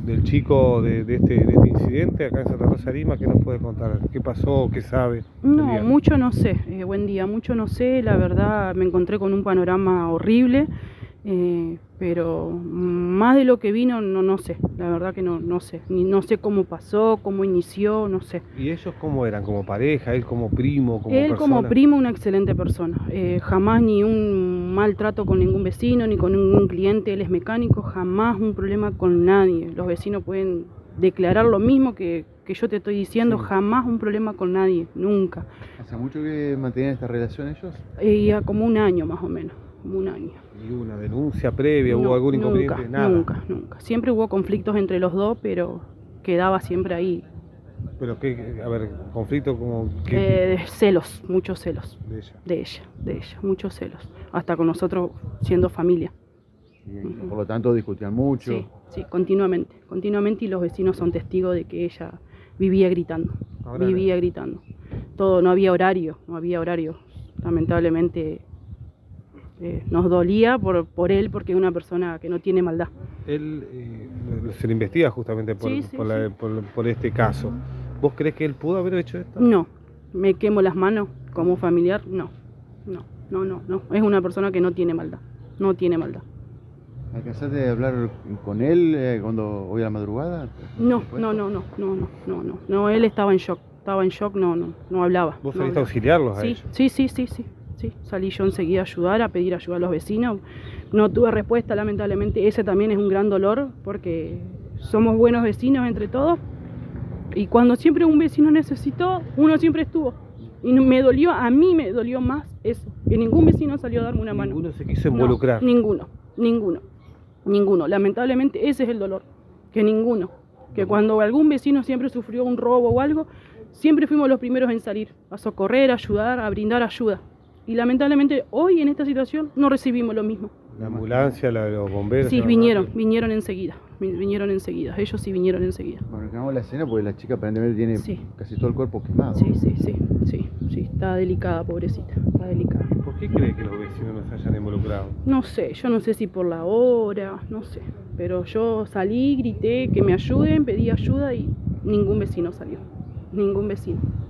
del chico de este incidente acá en Santa Rosa de Lima? ¿Qué nos puede contar? ¿Qué pasó? ¿Qué sabe? No, Buen día. mucho no sé, buen día, mucho no sé, la verdad me encontré con un panorama horrible, pero más de lo que vino no sé, la verdad que no sé, no sé cómo pasó, cómo inició, no sé. ¿Y ellos cómo eran? ¿Como pareja? ¿Él como primo? ¿Como Él persona? como primo una excelente persona, jamás ni un maltrato con ningún vecino, ni con ningún cliente, él es mecánico, jamás un problema con nadie, los vecinos pueden declarar lo mismo que yo te estoy diciendo, Sí. jamás un problema con nadie, nunca. ¿Hace mucho que mantienen esta relación ellos? Ya como un año más o menos, como un año. ¿Y una denuncia previa? ¿Hubo No, algún nunca, inconveniente? Nada. nunca. Siempre hubo conflictos entre los dos, pero quedaba siempre ahí. Pero a ver, conflicto como ¿qué tipo? Celos, muchos celos. De ella. De ella, muchos celos. Hasta con nosotros siendo familia. Y, por lo tanto discutían mucho. Sí, continuamente y los vecinos son testigos de que ella vivía gritando. Ahora vivía gritando. Todo, no había horario. Lamentablemente nos dolía por él, porque es una persona que no tiene maldad. Él se le investiga justamente por este caso. ¿Vos crees que él pudo haber hecho esto? No, me quemo las manos como familiar, no. Es una persona que no tiene maldad, no tiene maldad. ¿Alcanzaste a hablar con él cuando hoy a la madrugada? No, él estaba en shock, no hablaba. ¿Vos saliste a auxiliarlos a ellos? Sí, salí yo enseguida a ayudar, a pedir ayuda a los vecinos. No tuve respuesta, lamentablemente. Ese también es un gran dolor, porque somos buenos vecinos entre todos. Y cuando siempre un vecino necesitó, uno siempre estuvo. Y a mí me dolió más eso, que ningún vecino salió a darme una mano. Ninguno se quiso involucrar. No, ninguno. Lamentablemente ese es el dolor, que ninguno. Que cuando algún vecino siempre sufrió un robo o algo, siempre fuimos los primeros en salir, a socorrer, a ayudar, a brindar ayuda. Y lamentablemente hoy en esta situación no recibimos lo mismo. La ambulancia, los bomberos. Sí, vinieron enseguida. Ellos sí vinieron enseguida. Bueno, quedamos la escena porque la chica aparentemente tiene casi todo el cuerpo quemado. Sí, está delicada, pobrecita, está delicada. ¿Por qué cree que los vecinos no se hayan involucrado? No sé, yo no sé si por la hora, no sé. Pero yo salí, grité que me ayuden, pedí ayuda y ningún vecino salió. Ningún vecino.